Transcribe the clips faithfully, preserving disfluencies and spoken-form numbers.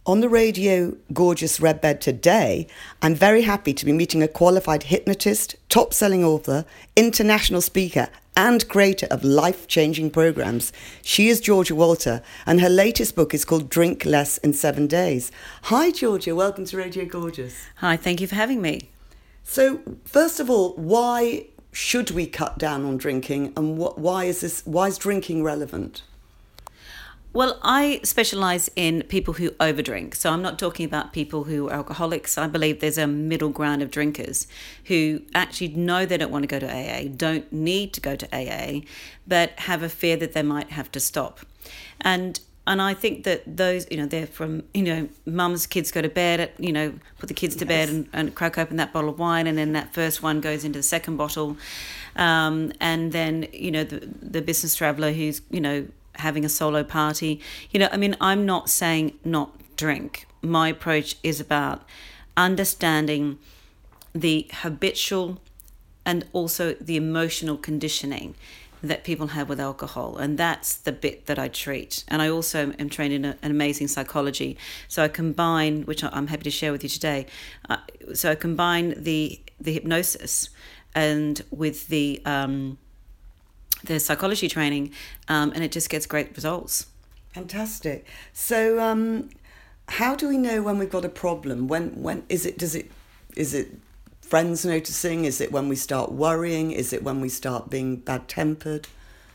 On the Radio Gorgeous Red Bed today, I'm very happy to be meeting a qualified hypnotist, top-selling author, international speaker, and creator of life-changing programs. She is Georgia Walter, and her latest book is called Drink Less in Seven Days. Hi, Georgia. Welcome to Radio Gorgeous. Hi, thank you for having me. So, first of all, why should we cut down on drinking, and what, why is this? Why is drinking relevant? Well, I specialise in people who overdrink. So I'm not talking about people who are alcoholics. I believe there's a middle ground of drinkers who actually know they don't want to go to A A, don't need to go to A A, but have a fear that they might have to stop. And and I think that those, you know, they're from, you know, mums, kids go to bed, you know, put the kids to yes. bed and, and crack open that bottle of wine, and then that first one goes into the second bottle. Um, and then, you know, the, the business traveller who's, you know, having a solo party. You know, I mean, I'm not saying not drink. My approach is about understanding the habitual and also the emotional conditioning that people have with alcohol. And that's the bit that I treat. And I also am trained in a, an amazing psychology. So I combine, which I'm happy to share with you today. Uh, so I combine the, the hypnosis and with the... Um, the psychology training, um, and it just gets great results. Fantastic. So, um, how do we know when we've got a problem? When, when is it? Does it? Is it friends noticing? Is it when we start worrying? Is it when we start being bad-tempered?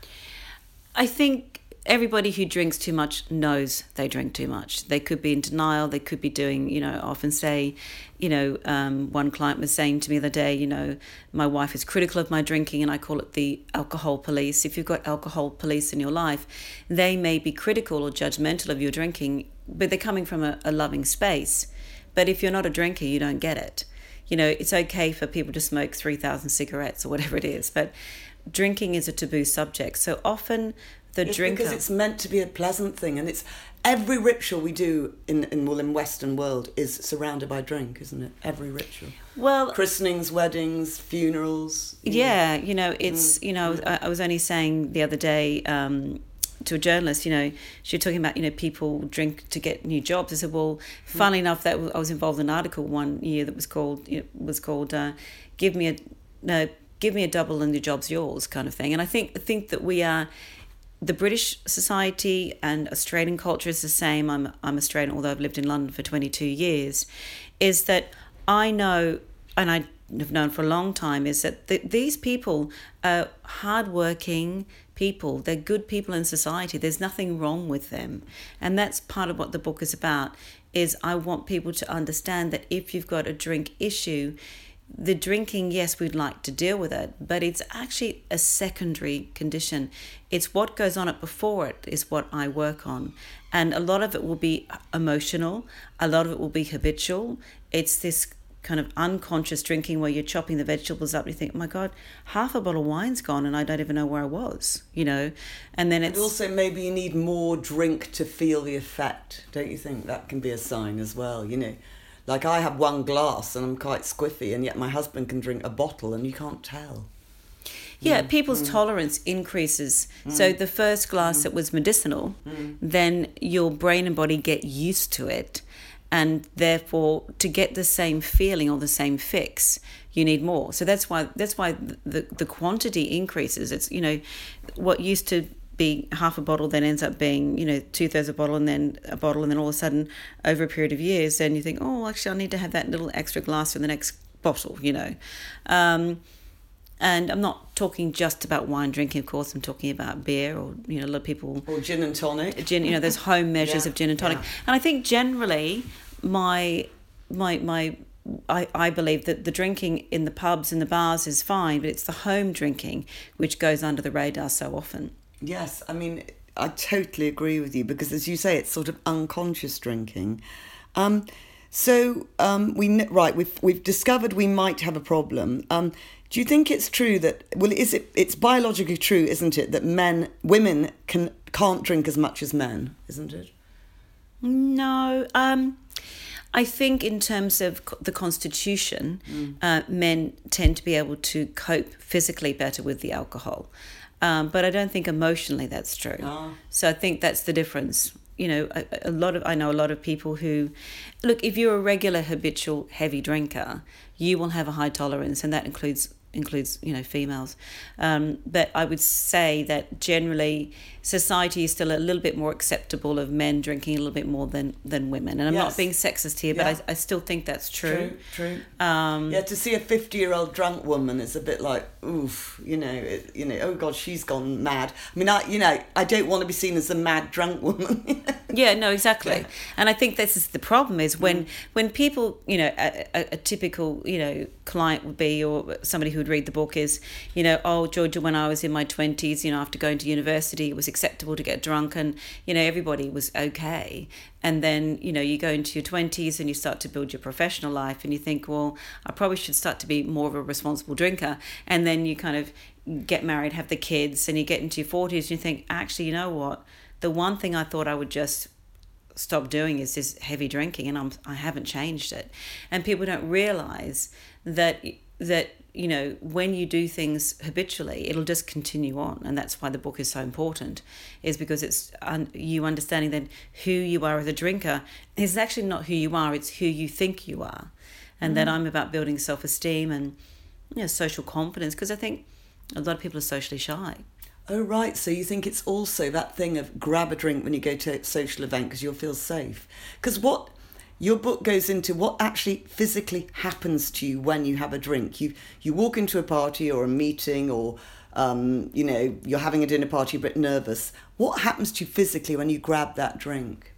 I think everybody who drinks too much knows they drink too much. They could be in denial. They could be doing, you know, I often say, you know, um, one client was saying to me the other day, you know, my wife is critical of my drinking, and I call it the alcohol police. If you've got alcohol police in your life, they may be critical or judgmental of your drinking, but they're coming from a, a loving space. But if you're not a drinker, you don't get it. You know, it's okay for people to smoke three thousand cigarettes or whatever it is, but drinking is a taboo subject. So often the it's drinker... Because it's meant to be a pleasant thing, and it's every ritual we do in, in well in Western world is surrounded by drink, isn't it? Every ritual. Well, christenings, weddings, funerals. Yeah, know. you know, it's mm. you know, I, I was only saying the other day um, to a journalist, you know, she was talking about, you know, people drink to get new jobs. I said, well, funnily mm. enough, that I was involved in an article one year that was called you know, was called uh, "Give me a no, give me a double and the job's yours" kind of thing. And I think I think that we are. The British society and Australian culture is the same. I'm I'm Australian, although I've lived in London for twenty-two years. Is that I know, and I have known for a long time, is that the, these people are hardworking people. They're good people in society. There's nothing wrong with them, and that's part of what the book is about. Is I want people to understand that if you've got a drink issue, the drinking, yes, we'd like to deal with it, but it's actually a secondary condition. It's what goes on it before it is what I work on. And a lot of it will be emotional. A lot of it will be habitual. It's this kind of unconscious drinking where you're chopping the vegetables up and you think, oh my God, half a bottle of wine's gone and I don't even know where I was, you know. And then it's... And also maybe you need more drink to feel the effect. Don't you think that can be a sign as well, you know? Like I have one glass and I'm quite squiffy, and yet my husband can drink a bottle and you can't tell. Yeah, mm. people's mm. tolerance increases. Mm. So the first glass mm. that was medicinal, mm. then your brain and body get used to it. And therefore, to get the same feeling or the same fix, you need more. So that's why that's why the, the quantity increases. It's, you know, what used to be half a bottle then ends up being, you know, two-thirds a bottle and then a bottle, and then all of a sudden over a period of years then you think, oh, actually I need to have that little extra glass for the next bottle, you know. Um, and I'm not talking just about wine drinking, of course. I'm talking about beer, or, you know, a lot of people... Or gin and tonic. Gin, you know, there's home measures yeah, of gin and tonic. yeah. And I think generally my my my... I, I believe that the drinking in the pubs and the bars is fine, but it's the home drinking which goes under the radar so often. Yes, I mean, I totally agree with you, because as you say, it's sort of unconscious drinking. Um, so um, we right, we've we've discovered we might have a problem. Um, do you think it's true that well, is it? It's biologically true, isn't it, that men, women can can't drink as much as men, isn't it? No, um, I think in terms of the constitution, mm. uh, men tend to be able to cope physically better with the alcohol. Um, but I don't think emotionally that's true. Oh. So I think that's the difference. you know, a, a lot of, I know a lot of people who, look, if you're a regular habitual heavy drinker, you will have a high tolerance, and that includes includes, you know, females. Um, but I would say that generally society is still a little bit more acceptable of men drinking a little bit more than, than women. And I'm yes. not being sexist here, yeah. but I, I still think that's true. True, true. Um, yeah, to see a fifty-year-old drunk woman is a bit like, oof, you know, it, you know, oh God, she's gone mad. I mean, I, you know, I don't want to be seen as a mad drunk woman. Yeah, no, exactly. Yeah. And I think this is the problem is when, mm. when people, you know, a, a, a typical, you know, client would be, or somebody who would read the book is, you know, oh, Georgia, when I was in my twenties, you know, after going to university, it was acceptable to get drunk and, you know, everybody was okay. And then, you know, you go into your twenties and you start to build your professional life and you think, well, I probably should start to be more of a responsible drinker. And then you kind of get married, have the kids, and you get into your forties and you think, actually, you know what? The one thing I thought I would just stop doing is this heavy drinking, and I'm I haven't changed it. And people don't realize that that you know, when you do things habitually, it'll just continue on. And that's why the book is so important, is because it's un- you understanding that who you are as a drinker is actually not who you are, it's who you think you are. And mm. that I'm about building self-esteem and, you know, social confidence, because I think a lot of people are socially shy. Oh, right. So you think it's also that thing of grab a drink when you go to a social event because you'll feel safe. Because what your book goes into what actually physically happens to you when you have a drink. You you walk into a party or a meeting or, um, you know, you're having a dinner party, you're a bit nervous. What happens to you physically when you grab that drink?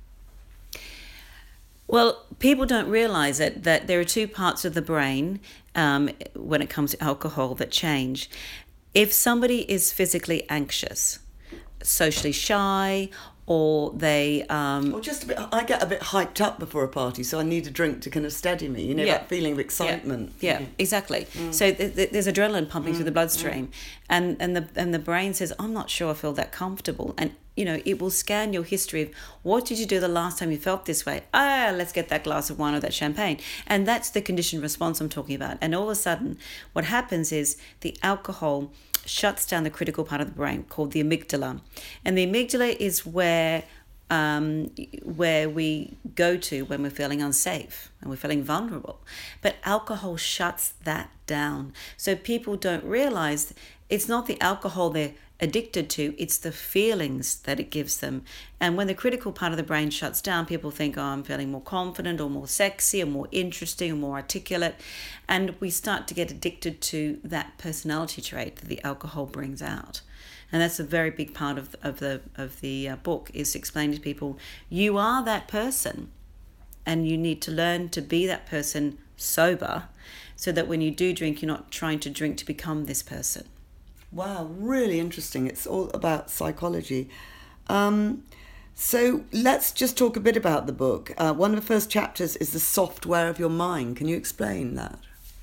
Well, people don't realise it, that there are two parts of the brain um, when it comes to alcohol that change. If somebody is physically anxious, socially shy, or they... Um, or just a bit... I get a bit hyped up before a party, so I need a drink to kind of steady me, you know, yeah. that feeling of excitement. Yeah, yeah exactly. Mm. So th- th- there's adrenaline pumping mm. through the bloodstream, mm. and, and, the, and the brain says, I'm not sure I feel that comfortable. And, you know, it will scan your history of what did you do the last time you felt this way? Ah, let's get that glass of wine or that champagne. And that's the conditioned response I'm talking about. And all of a sudden, what happens is the alcohol shuts down the critical part of the brain called the amygdala. And the amygdala is where um, where we go to when we're feeling unsafe and we're feeling vulnerable. But alcohol shuts that down. So people don't realize it's not the alcohol they're addicted to, it's the feelings that it gives them. And when the critical part of the brain shuts down, people think, oh, I'm feeling more confident or more sexy or more interesting or more articulate. And we start to get addicted to that personality trait that the alcohol brings out. And that's a very big part of, of the of the uh, book, is to explain to people, you are that person and you need to learn to be that person sober, so that when you do drink, you're not trying to drink to become this person. Wow, really interesting. It's all about psychology. Um, so let's just talk a bit about the book. Uh, one of the first chapters is the software of your mind. Can you explain that?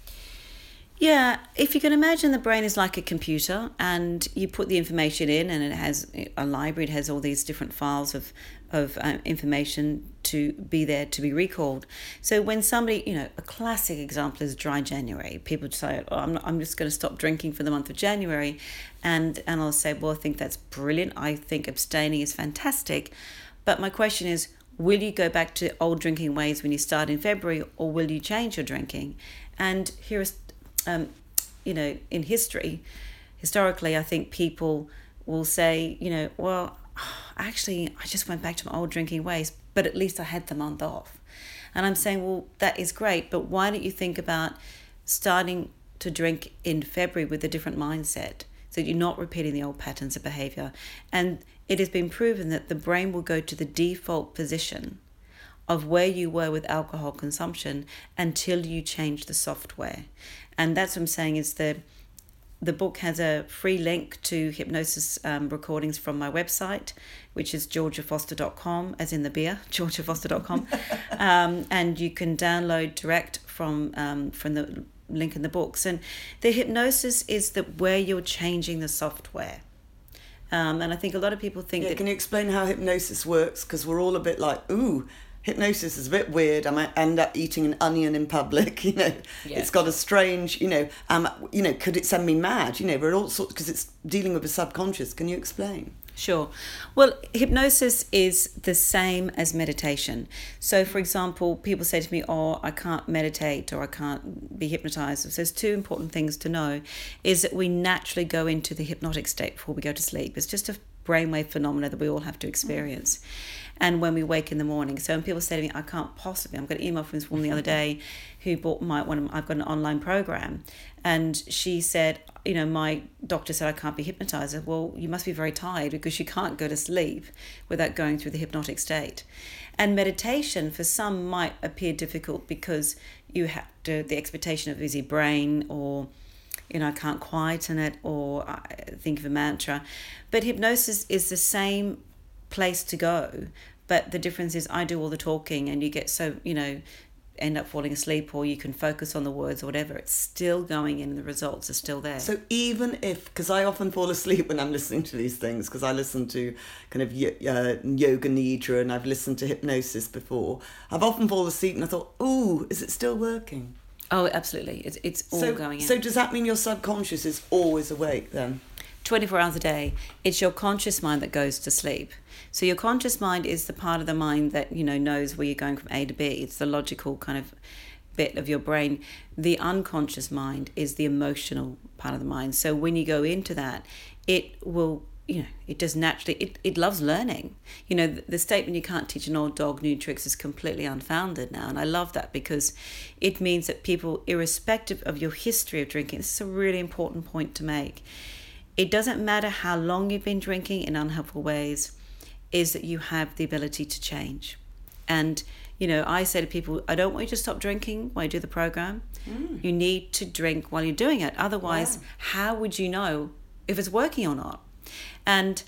Yeah, if you can imagine, the brain is like a computer, and you put the information in, and it has a library. It has all these different files of of uh, information to be there to be recalled. So when somebody, you know, a classic example is dry January. People say, oh, I'm, not, I'm just going to stop drinking for the month of January. And, and I'll say, well, I think that's brilliant. I think abstaining is fantastic. But my question is, will you go back to old drinking ways when you start in February, or will you change your drinking? And here is, um, you know, in history, historically, I think people will say, you know, well, actually, I just went back to my old drinking ways, but at least I had the month off. And I'm saying, well, that is great, but why don't you think about starting to drink in February with a different mindset, so you're not repeating the old patterns of behavior? And it has been proven that the brain will go to the default position of where you were with alcohol consumption until you change the software. And that's what I'm saying, is the The book has a free link to hypnosis um, recordings from my website, which is georgia foster dot com, as in the beer, georgia foster dot com. um, and you can download direct from um, from the link in the books. And the hypnosis is that where you're changing the software. Um, and I think a lot of people think yeah, that... Can you explain how hypnosis works? Because we're all a bit like, ooh, hypnosis is a bit weird. I might end up eating an onion in public. You know, Yeah. it's got a strange. You know, um, you know, could it send me mad? You know, we're all sorts because it's dealing with the subconscious. Can you explain? Sure. Well, hypnosis is the same as meditation. So, for example, people say to me, oh, I can't meditate or I can't be hypnotized. So there's two important things to know is that we naturally go into the hypnotic state before we go to sleep. It's just a brainwave phenomena that we all have to experience. And when we wake in the morning. So when people say to me, I can't possibly, I'm got an email from this woman the other day who bought my one of my, I've got an online program. And she said, you know, my doctor said I can't be hypnotized. I said, well, you must be very tired because you can't go to sleep without going through the hypnotic state. And meditation for some might appear difficult because you have to, the expectation of busy brain or, you know, I can't quieten it or I think of a mantra. But hypnosis is the same place to go. But the difference is I do all the talking and you get so, you know, end up falling asleep or you can focus on the words or whatever. It's still going in and the results are still there. So even if, because I often fall asleep when I'm listening to these things, because I listen to kind of uh, yoga nidra and I've listened to hypnosis before, I've often fallen asleep and I thought, ooh, is it still working? Oh, absolutely. It's, it's all so, going in. So does that mean your subconscious is always awake then? twenty-four hours a day. It's your conscious mind that goes to sleep. So your conscious mind is the part of the mind that, you know, knows where you're going from A to B. It's the logical kind of bit of your brain. The unconscious mind is the emotional part of the mind. So when you go into that, it will, you know, it does naturally, it, it loves learning. You know, the, the statement you can't teach an old dog new tricks is completely unfounded now. And I love that because it means that people, irrespective of your history of drinking, this is a really important point to make. It doesn't matter how long you've been drinking in unhelpful ways, is that you have the ability to change. And, you know, I say to people, I don't want you to stop drinking while you do the program. Mm. You need to drink while you're doing it. Otherwise, wow. How would you know if it's working or not? And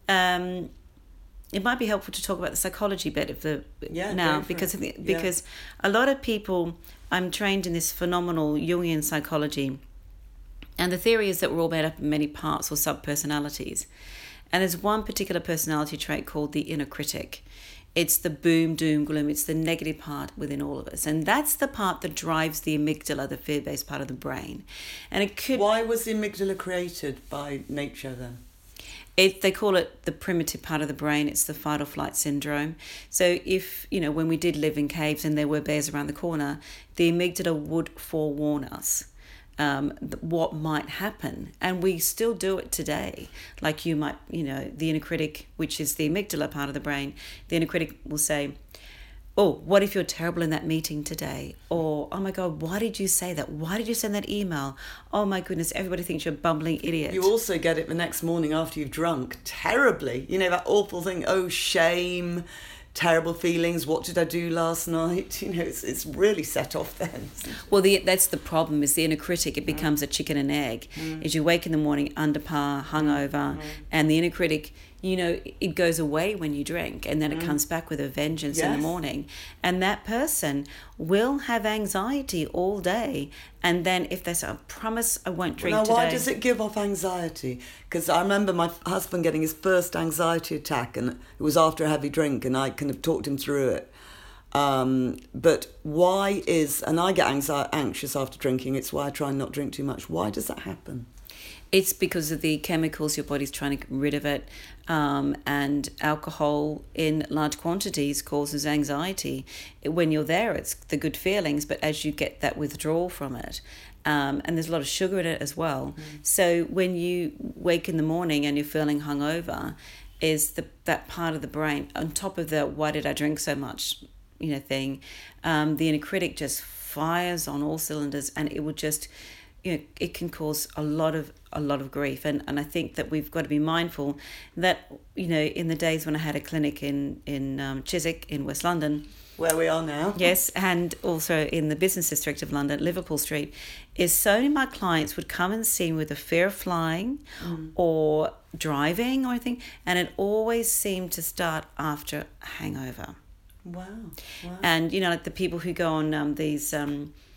um, it might be helpful to talk about the psychology bit of the yeah, now because of the, because yeah. a lot of people, I'm trained in this phenomenal Jungian psychology. And the theory is that we're all made up of many parts or sub-personalities. And there's one particular personality trait called the inner critic. It's the boom, doom, gloom. It's the negative part within all of us. And that's the part that drives the amygdala, the fear-based part of the brain. And it could... Why was the amygdala created by nature then? It, they call it the primitive part of the brain. It's the fight or flight syndrome. So if, you know, when we did live in caves and there were bears around the corner, the amygdala would forewarn us. Um, what might happen, and we still do it today. Like you might, you know, the inner critic, which is the amygdala part of the brain, the inner critic will say, oh, what if you're terrible in that meeting today? Or, oh my God, why did you say that? Why did you send that email? Oh my goodness, everybody thinks you're a bumbling idiot. You also get it the next morning after you've drunk terribly. You know, that awful thing, oh, shame, terrible feelings, what did I do last night? You know, it's it's really set off then. Well, the, that's the problem, is the inner critic, it becomes mm. a chicken and egg. Mm. As you wake in the morning under par, hungover, mm. and the inner critic, you know, it goes away when you drink, and then mm. it comes back with a vengeance yes. in the morning. And that person will have anxiety all day. And then if they say, I promise I won't drink well, now, today. why does it give off anxiety? Because I remember my husband getting his first anxiety attack, and it was after a heavy drink, and I kind of talked him through it. Um, but why is, and I get anxi- anxious after drinking, it's why I try and not drink too much. Why does that happen? It's because of the chemicals, your body's trying to get rid of it, um, and alcohol in large quantities causes anxiety. When you're there, it's the good feelings, but as you get that withdrawal from it, um, and there's a lot of sugar in it as well. Mm. So when you wake in the morning and you're feeling hungover, is the that part of the brain, on top of the why did I drink so much, you know, thing, um, the inner critic just fires on all cylinders, and it will just... you know, it can cause a lot of a lot of grief, and, and I think that we've got to be mindful that, you know, in the days when I had a clinic in in um, Chiswick in West London, where we are now, yes, and also in the business district of London, Liverpool Street, is so many of my clients would come and see me with a fear of flying mm. or driving or anything, and it always seemed to start after a hangover. Wow, wow. And you know, like the people who go on um, these. Um,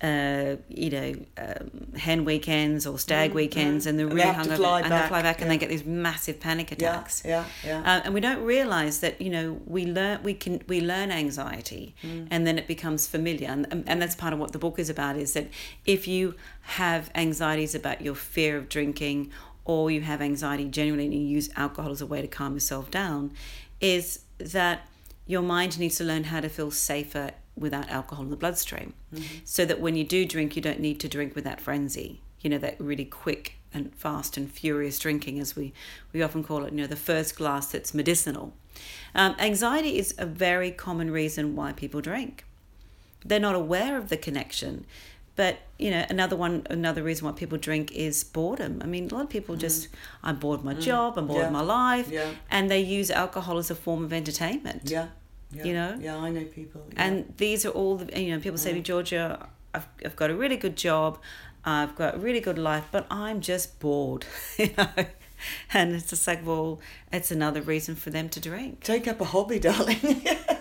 uh, you know, um, hen weekends or stag Mm, weekends, mm. and they're And really they have to hungover, fly and back, they fly back, and yeah. they get these massive panic attacks. Yeah, yeah, yeah. Uh, and we don't realise that, you know, we learn we can we learn anxiety, Mm. and then it becomes familiar, and, and and that's part of what the book is about. Is that if you have anxieties about your fear of drinking, or you have anxiety genuinely, and you use alcohol as a way to calm yourself down, is that your mind needs to learn how to feel safer without alcohol in the bloodstream, mm-hmm. so that when you do drink, you don't need to drink with that frenzy, you know, that really quick and fast and furious drinking, as we, we often call it, you know, the first glass that's medicinal. Um, anxiety is a very common reason why people drink. They're not aware of the connection. But, you know, another one, another reason why people drink is boredom. I mean, a lot of people just, mm. I'm bored of my mm. job, I'm bored yeah. of my life, yeah. and they use alcohol as a form of entertainment. Yeah, yeah. You know? Yeah, I know people. Yeah. And these are all, the, you know, people say mm. to me, Georgia, I've, I've got a really good job, I've got a really good life, but I'm just bored, you know? And it's just like, well, it's another reason for them to drink. Take up a hobby, darling.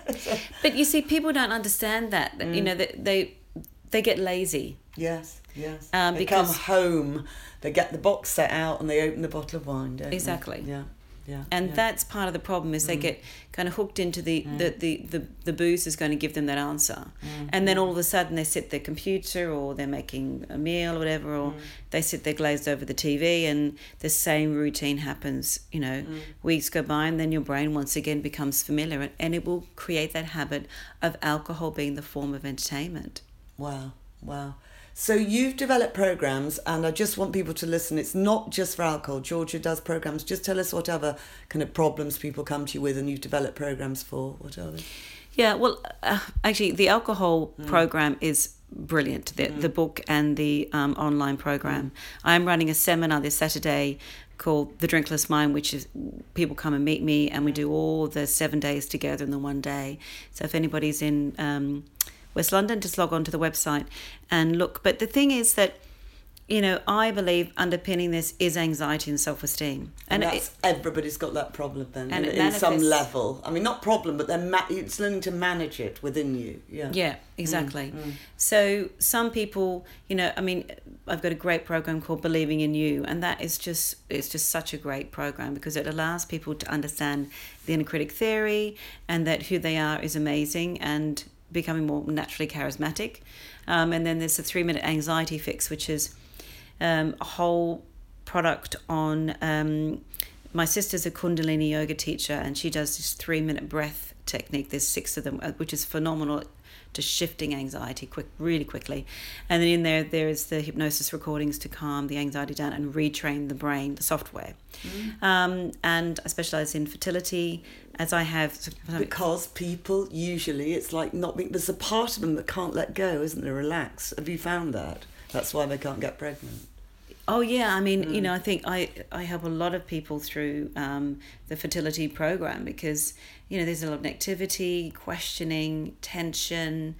But you see, people don't understand that, mm. you know, that they... They get lazy. Yes, yes. Um, they because come home, they get the box set out, and they open the bottle of wine, don't exactly. they? Yeah, yeah. And yeah. that's part of the problem, is mm. they get kind of hooked into the, mm. the, the, the, the booze is going to give them that answer. Mm. And then all of a sudden they sit at their computer, or they're making a meal or whatever, or mm. they sit there glazed over the T V, and the same routine happens, you know, mm. weeks go by, and then your brain once again becomes familiar, and, and it will create that habit of alcohol being the form of entertainment. Wow, wow. So you've developed programs, and I just want people to listen. It's not just for alcohol. Georgia does programs. Just tell us what other kind of problems people come to you with and you've developed programs for. What are they? Yeah, well, uh, actually, the alcohol mm. program is brilliant, the, mm. the book and the um, online program. Mm. I'm running a seminar this Saturday called The Drinkless Mind, which is people come and meet me, and we do all the seven days together in the one day. So if anybody's in... Um, West London, just log on to the website and look. But the thing is that, you know, I believe underpinning this is anxiety and self-esteem. And, and that's, it, everybody's got that problem then, and in, in some level. I mean, not problem, but then ma- it's learning to manage it within you. Yeah, yeah, exactly. Mm, mm. So some people, you know, I mean, I've got a great program called Believing in You, and that is just, it's just such a great program, because it allows people to understand the inner critic theory, and that who they are is amazing, and becoming more naturally charismatic. Um, and then there's a three-minute anxiety fix, which is um, a whole product on... Um, my sister's a Kundalini yoga teacher, and she does this three-minute breath technique. There's six of them, which is phenomenal, to shifting anxiety quick, really quickly. And then in there, there is the hypnosis recordings to calm the anxiety down and retrain the brain, the software. Mm. Um, and I specialise in fertility, as I have... Because people, usually, it's like not being... There's a part of them that can't let go, isn't there? Relax. Have you found that? That's why they can't get pregnant. Oh, yeah. I mean, mm. you know, I think I, I help a lot of people through um, the fertility program, because, you know, there's a lot of negativity, questioning, tension,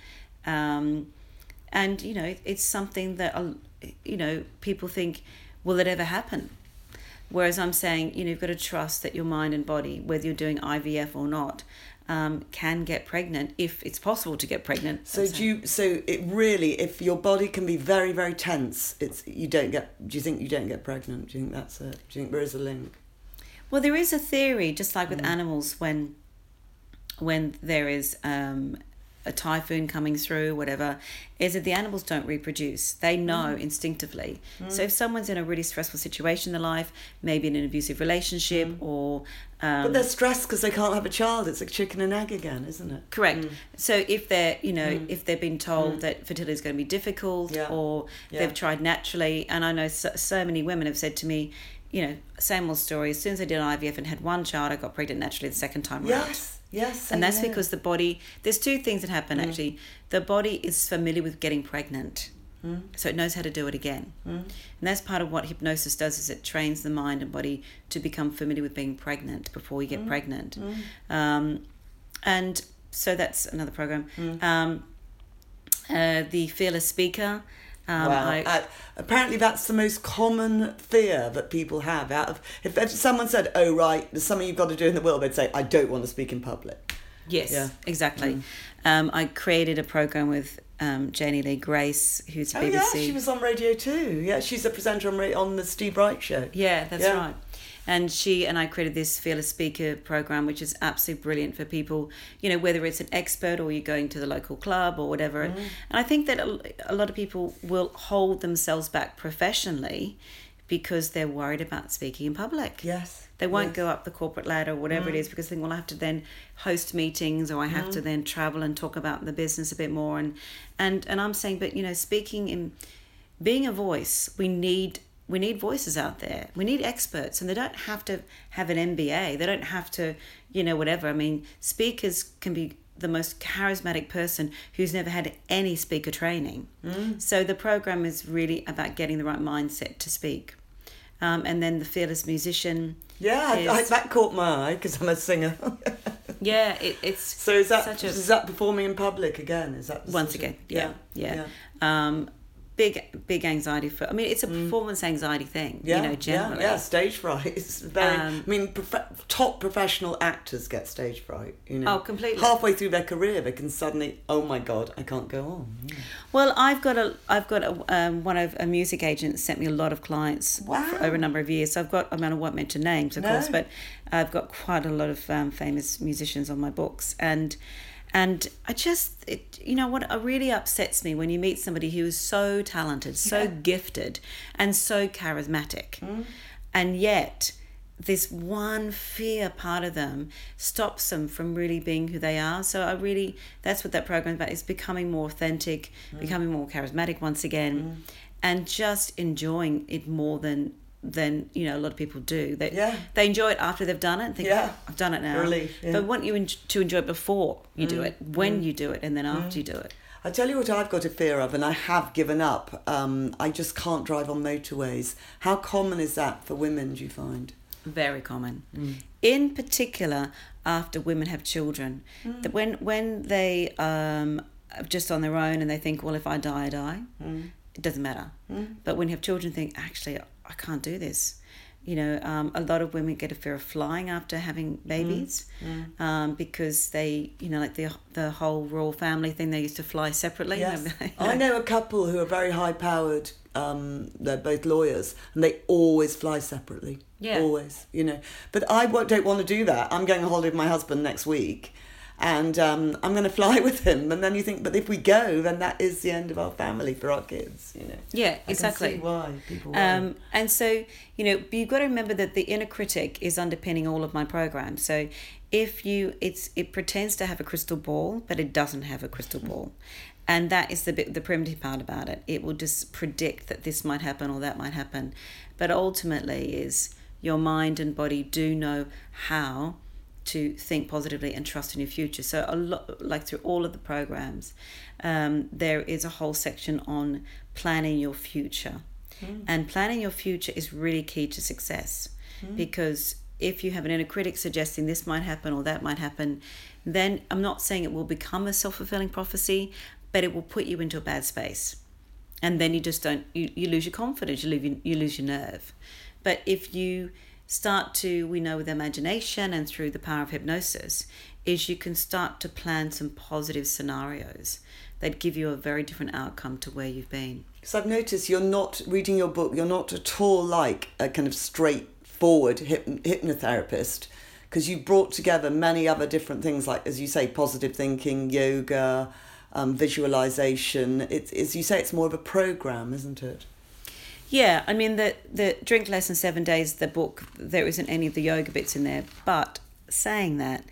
um, and, you know, it's something that, uh, you know, people think, will it ever happen? Whereas I'm saying, you know, you've got to trust that your mind and body, whether you're doing I V F or not, um, can get pregnant if it's possible to get pregnant. So do you? So it really, if your body can be very, very tense, it's you don't get. Do you think you don't get pregnant? Do you think that's it? Do you think there is a link? Well, there is a theory, just like with mm. animals, when when there is um, a typhoon coming through, whatever, is that the animals don't reproduce. They know mm. instinctively. Mm. So if someone's in a really stressful situation in their life, maybe in an abusive relationship mm. or... Um, but they're stressed because they can't have a child. It's like chicken and egg again, isn't it? Correct. Mm. So if they're, you know, mm. if they've been told mm. that fertility is going to be difficult yeah. or yeah. they've tried naturally, and I know so, so many women have said to me, you know, same old story, as soon as I did I V F and had one child, I got pregnant naturally the second time yes. around. Yes. Yes, and that's know. because the body, there's two things that happen mm. actually. The body is familiar with getting pregnant, mm. so it knows how to do it again. Mm. And that's part of what hypnosis does, is it trains the mind and body to become familiar with being pregnant before you get mm. pregnant. Mm. Um, and so that's another program. Mm. Um, uh, the Fearless Speaker. Um, wow. I, uh, apparently that's the most common fear that people have. Out of if, if someone said, oh right, there's something you've got to do in the world, they'd say, I don't want to speak in public. Yes, Yeah. exactly. Mm. Um, I created a program with um, Janie Lee Grace, who's a Oh B B C. yeah, she was on radio too. Yeah, she's a presenter on ra- on the Steve Wright show. Yeah, that's Yeah. right. And she and I created this Fearless Speaker program, which is absolutely brilliant for people, you know, whether it's an expert or you're going to the local club or whatever. Mm. And I think that a, a lot of people will hold themselves back professionally because they're worried about speaking in public. Yes. They won't yes. go up the corporate ladder or whatever Mm. it is because they think, well, I have to then host meetings or I have Mm. to then travel and talk about the business a bit more. And, and, and I'm saying, but, you know, speaking in, being a voice, we need we need voices out there. We need experts, and they don't have to have an M B A. They don't have to, you know, whatever. I mean, speakers can be the most charismatic person who's never had any speaker training. Mm. So the program is really about getting the right mindset to speak. Um, and then the Fearless Musician. Yeah, is, I, that caught my eye because I'm a singer. yeah, it, it's So is that such a, is that performing in public again? Is that the once sort of- again? Yeah, yeah. yeah. Um, big big anxiety for. I mean, it's a performance anxiety thing. Yeah, you know, generally. yeah, yeah, stage fright. It's very. Um, I mean, prof- top professional actors get stage fright. You know, Oh, completely. Halfway through their career, they can suddenly, oh my god, I can't go on. Yeah. Well, I've got a, I've got a, um, one of a music agent sent me a lot of clients Wow. for over a number of years. So I've got, I mean, I won't mention names, of No. course, but I've got quite a lot of um, famous musicians on my books, and and I just, it, you know, what really upsets me when you meet somebody who is so talented, so Yeah. gifted, and so charismatic, Mm. and yet this one fear part of them stops them from really being who they are. So I really, that's what that program is about, is becoming more authentic, Mm. becoming more charismatic once again, and just enjoying it more than than you know a lot of people do. They Yeah. they enjoy it after they've done it and think, Yeah. oh, I've done it now. Relief, yeah. But want you en- to enjoy it before you do it, when you do it, and then after you do it. I tell you what I've got a fear of, and I have given up. Um, I just can't drive on motorways. How common is that for women, do you find? Very common. Mm. In particular, after women have children, Mm. that when when they um are just on their own and they think, well, if I die, I die. Mm. It doesn't matter. Mm. But when you have children, think, actually, I can't do this. You know, um, a lot of women get a fear of flying after having babies, Mm. um, because they, you know, like the the whole royal family thing, they used to fly separately. Yes. You I know a couple who are very high powered. Um, they're both lawyers, and they always fly separately. Yeah. Always, you know. But I wo- don't want to do that. I'm going on holiday with my husband next week, and um, I'm going to fly with him. And then you think, but if we go, then that is the end of our family for our kids, you know. Yeah, I exactly. can see why people worry. Um, and so, you know, you've got to remember that the inner critic is underpinning all of my programs. So if you, it's it pretends to have a crystal ball, but it doesn't have a crystal ball. And that is the bit, the primitive part about it. It will just predict that this might happen or that might happen. But ultimately is your mind and body do know how to think positively and trust in your future. So a lot, like through all of the programs, um, there is a whole section on planning your future. Mm. And planning your future is really key to success, Mm. because if you have an inner critic suggesting this might happen or that might happen, then I'm not saying it will become a self-fulfilling prophecy, but it will put you into a bad space. And then you just don't, you, you lose your confidence, you lose your, you lose your nerve. But if you start to, we know with imagination and through the power of hypnosis, is you can start to plan some positive scenarios that give you a very different outcome to where you've been. So I've noticed you're not reading your book. You're not at all like a kind of straightforward hyp- hypnotherapist, because you brought together many other different things, like, as you say, positive thinking, yoga, um, visualization. It's, as you say, it's more of a program, isn't it? Yeah, I mean, the, the Drink Less in Seven Days, the book, there isn't any of the yoga bits in there. But saying that,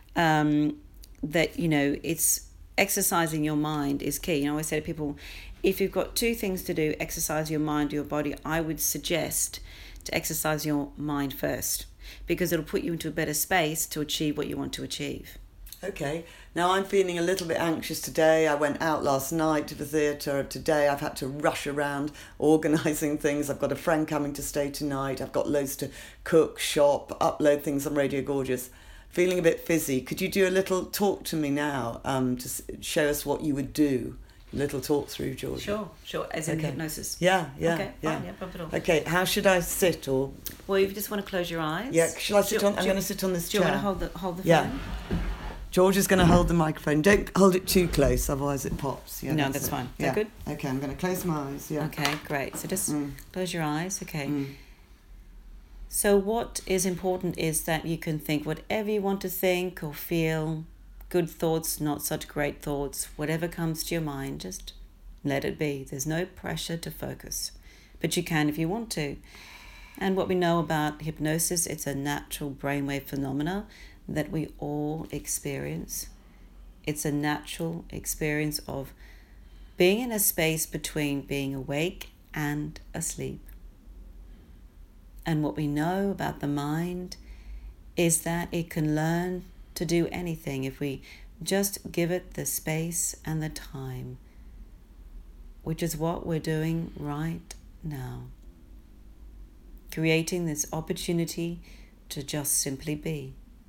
um, that, you know, it's exercising your mind is key. You know, I always say to people, if you've got two things to do, exercise your mind or your body, I would suggest to exercise your mind first, because it'll put you into a better space to achieve what you want to achieve. Okay. Now I'm feeling a little bit anxious today. I went out last night to the theatre. Today I've had to rush around organising things. I've got a friend coming to stay tonight. I've got loads to cook, shop, upload things on Radio Gorgeous. Feeling a bit fizzy. Could you do a little talk to me now, um, to s- show us what you would do? A little talk through, Georgia. Sure, sure, as in Okay. hypnosis. Yeah, yeah, Okay, yeah. fine, yeah, problem at all. Okay, how should I sit? Or Well, if you just want to close your eyes. yeah, shall I sit Do you- on? I'm do you- going to sit on this Do you chair. want to hold the hold the Yeah. phone? Do George is going to hold the microphone. Don't hold it too close, otherwise it pops. Yeah, no, that's, that's it. fine. Is Yeah. that good? Okay, I'm going to close my eyes. Yeah. Okay, great. So just Mm. close your eyes. Okay. Mm. So what is important is that you can think whatever you want to think or feel, good thoughts, not such great thoughts, whatever comes to your mind, just let it be. There's no pressure to focus, but you can if you want to. And what we know about hypnosis, it's a natural brainwave phenomena that we all experience. It's a natural experience of being in a space between being awake and asleep. And what we know about the mind is that it can learn to do anything if we just give it the space and the time, which is what we're doing right now. Creating this opportunity to just simply be.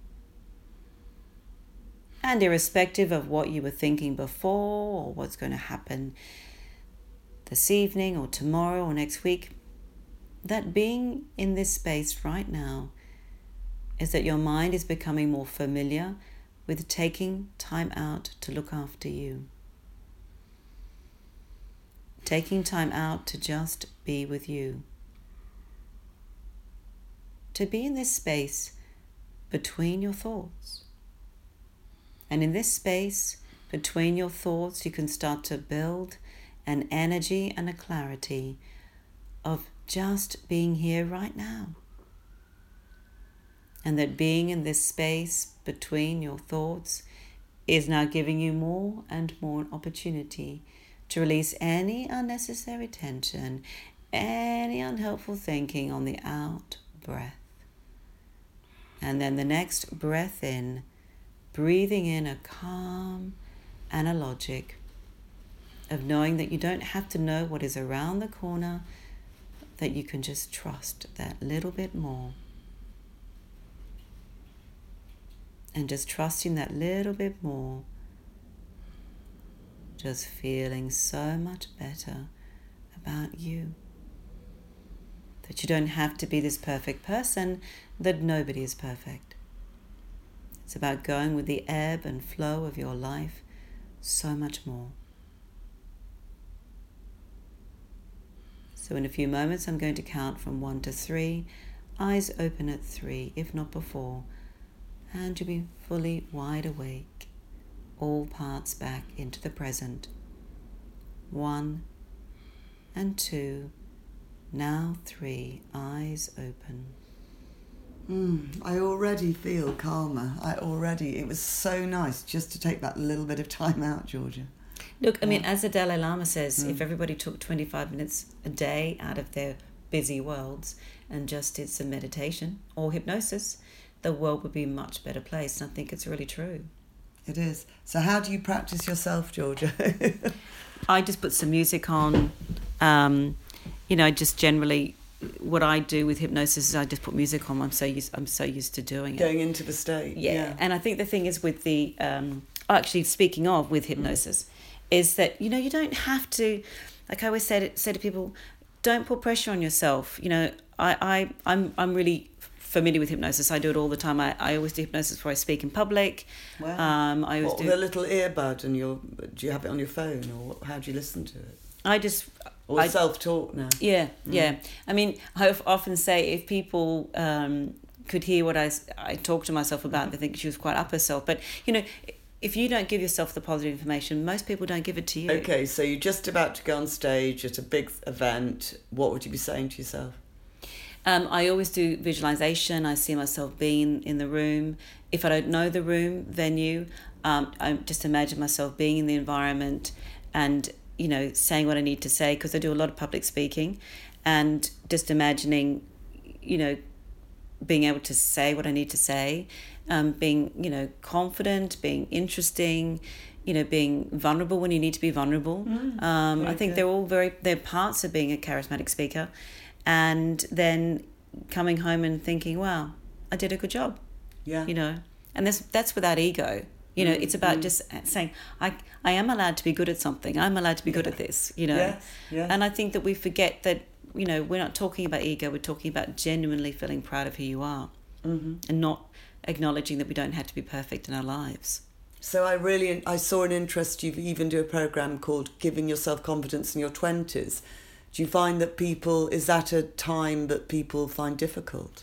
And irrespective of what you were thinking before or what's going to happen this evening or tomorrow or next week, that being in this space right now is that your mind is becoming more familiar with taking time out to look after you. Taking time out to just be with you. To be in this space between your thoughts. And in this space between your thoughts, you can start to build an energy and a clarity of just being here right now. And that being in this space between your thoughts is now giving you more and more opportunity to release any unnecessary tension, any unhelpful thinking on the out breath. And then the next breath in, breathing in a calm and a logic of knowing that you don't have to know what is around the corner, that you can just trust that little bit more. And just trusting that little bit more. Just feeling so much better about you. That you don't have to be this perfect person, that nobody is perfect. It's about going with the ebb and flow of your life so much more. So in a few moments, I'm going to count from one to three. Eyes open at three, if not before. And you'll be fully wide awake. All parts back into the present. One and two. Now three. Eyes open. Mm, I already feel calmer. I already, it was so nice just to take that little bit of time out, Georgia. Look, I Yeah. mean, as the Dalai Lama says, Mm. if everybody took twenty-five minutes a day out of their busy worlds and just did some meditation or hypnosis, the world would be a much better place. And I think it's really true. It is. So how do you practice yourself, Georgia? I just put some music on. Um, you know, just generally, what I do with hypnosis is I just put music on. I'm so used. I'm so used to doing it. Going into the state. Yeah. Yeah. And I think the thing is with the um, actually speaking of with hypnosis, mm. is that you know you don't have to. Like I always say to, say to people, don't put pressure on yourself. You know, I I I'm I'm really familiar with hypnosis. I do it all the time. I, I always do hypnosis before I speak in public. Wow. Um, I always what, do with a little earbud, and your do you have it on your phone, or how do you listen to it? I just Or I, self-taught now. Yeah, Mm. yeah. I mean, I often say if people um, could hear what I, I talk to myself about, they think she was quite up herself. But, you know, if you don't give yourself the positive information, most people don't give it to you. Okay, so you're just about to go on stage at a big event. What would you be saying to yourself? Um, I always do visualization. I see myself being in the room. If I don't know the room, venue, um, I just imagine myself being in the environment and, you know, saying what I need to say, because I do a lot of public speaking, and just imagining, you know, being able to say what I need to say, um, being, you know, confident, being interesting, you know, being vulnerable when you need to be vulnerable. Mm, um, I think good. they're all very, they're parts of being a charismatic speaker. And then coming home and thinking, wow, I did a good job. Yeah. You know, and that's, that's without ego. You know, Mm, it's about mm. just saying, I I am allowed to be good at something. I'm allowed to be good at this, you know. Yes, yes. And I think that we forget that, you know, we're not talking about ego. We're talking about genuinely feeling proud of who you are, Mm-hmm. and not acknowledging that we don't have to be perfect in our lives. So I really, I saw an interest, you even do a programme called Giving Yourself Confidence in Your twenties. Do you find that people, is that a time that people find difficult?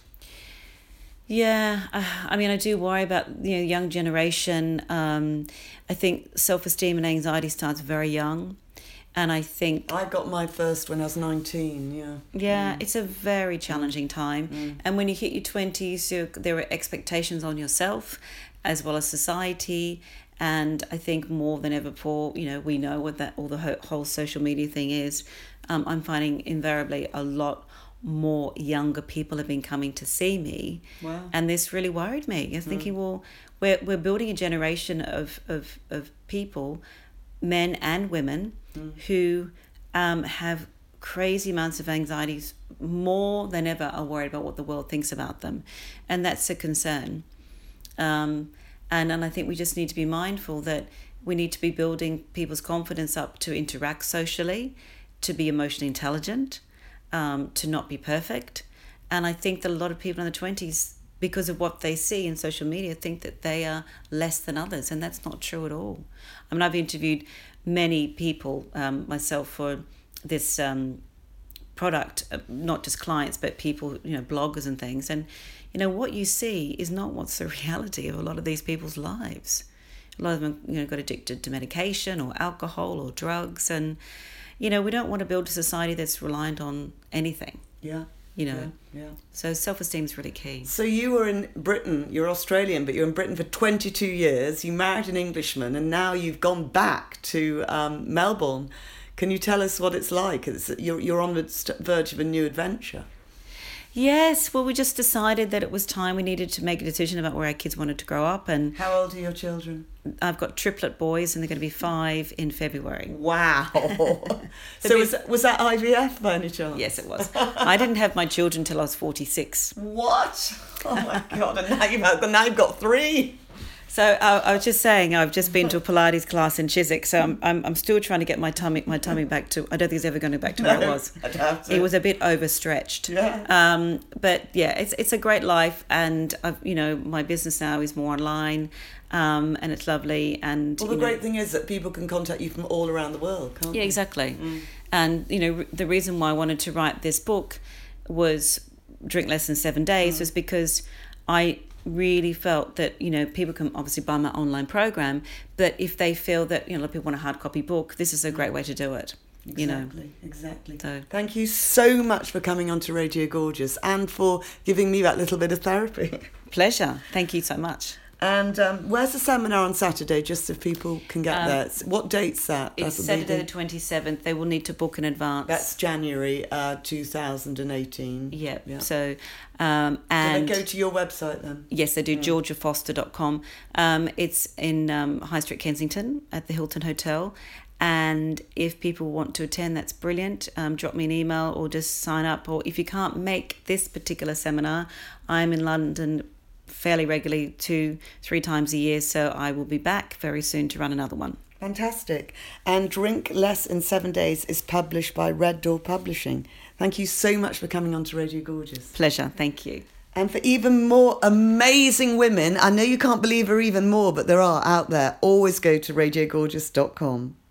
Yeah, uh, I mean, I do worry about, you know, young generation. Um, I think self-esteem and anxiety starts very young. And I think... I got my first when I was nineteen, yeah. Yeah, mm. it's a very challenging time. Mm. And when you hit your twenties, there are expectations on yourself as well as society. And I think more than ever before, you know, we know what that all the whole social media thing is. Um, I'm finding invariably a lot more younger people have been coming to see me. Wow. And this really worried me. I was thinking, mm. well, we're we're building a generation of, of, of people, men and women, mm. who um, have crazy amounts of anxieties, more than ever are worried about what the world thinks about them. And that's a concern. Um, and, and I think we just need to be mindful that we need to be building people's confidence up to interact socially, to be emotionally intelligent, um, to not be perfect. And I think that a lot of people in the twenties, because of what they see in social media, think that they are less than others, and that's not true at all. I mean, I've interviewed many people um, myself for this um, product, uh, not just clients, but people, you know, bloggers and things. And, you know, what you see is not what's the reality of a lot of these people's lives. A lot of them, you know, got addicted to medication or alcohol or drugs. And, you know, we don't want to build a society that's reliant on anything. Yeah. You know, yeah, yeah. So self-esteem is really key. So you were in Britain, you're Australian, but you're in Britain for twenty-two years. You married an Englishman, and now you've gone back to um, Melbourne. Can you tell us what it's like? It's, you're, you're on the verge of a new adventure. Yes, well, we just decided that it was time. We needed to make a decision about where our kids wanted to grow up. And how old are your children? I've got triplet boys, and they're going to be five in February. Wow. So was, was that I V F by any chance? Yes, it was. I didn't have my children till I was forty-six. What? Oh my God, and now you've, now you've got three. So I, I was just saying, I've just been to a Pilates class in Chiswick, so I'm I'm, I'm still trying to get my tummy my tummy back to. I don't think it's ever going to go back to where no, it was. I'd have to. It was a bit overstretched. Yeah. Um. But yeah, it's it's a great life, and I've, you know, my business now is more online, um, and it's lovely. And well, the you know, great thing is that people can contact you from all around the world, can't yeah, they? exactly. Mm. And you know, the reason why I wanted to write this book was Drink Less in Seven Days, mm. was because I really felt that, you know, people can obviously buy my online program, but if they feel that, you know, a lot of people want a hard copy book, this is a great way to do it. Exactly, you know. exactly. So. Thank you so much for coming on to Radio Gorgeous and for giving me that little bit of therapy. Pleasure. Thank you so much. And um, where's the seminar on Saturday, just so people can get um, there? What date's that? It's That'll Saturday the twenty-seventh. They will need to book in advance. That's January uh, two thousand eighteen. Yep. Yeah. So, um, and... Do they go to your website then? Yes, they do, yeah. georgia foster dot com. Um, it's in um, High Street, Kensington, at the Hilton Hotel. And if people want to attend, that's brilliant. Um, drop me an email or just sign up. Or if you can't make this particular seminar, I'm in London fairly regularly, two, three times a year. So I will be back very soon to run another one. Fantastic. And Drink Less in Seven Days is published by Red Door Publishing. Thank you so much for coming on to Radio Gorgeous. Pleasure. Thank you. And for even more amazing women, I know you can't believe there are even more, but there are out there, always go to radio gorgeous dot com.